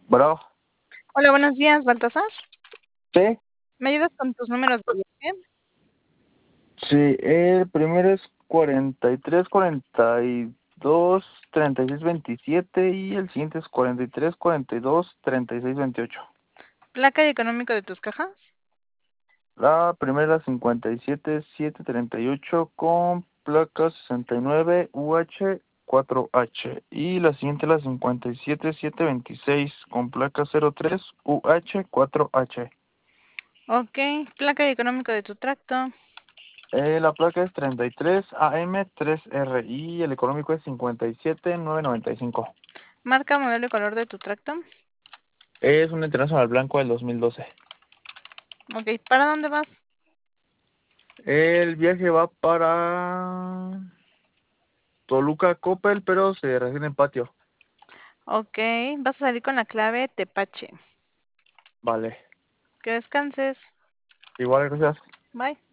Bro, Hola, buenos días, Baltasar. sí, ¿Me ayudas con tus números de viaje? sí, el primero es 43, 42, 36, 27 y el siguiente es 43, 42, 36, 28. ¿Placa y económico de tus cajas? La primera 57, 738 con placa 69 UH 4H y la siguiente la 57, 726 con placa 03 UH 4H. Ok, placa y económico de tu tracto. La placa es 33 AM3R y el económico es 57,995. Marca, modelo y color de tu tracto. Es un Internacional Blanco del 2012. Ok, ¿para dónde vas? El viaje va para Toluca, Coppel, pero se recibe en patio. Ok, vas a salir con la clave Tepache. Vale. Que descanses. Igual, gracias. Bye.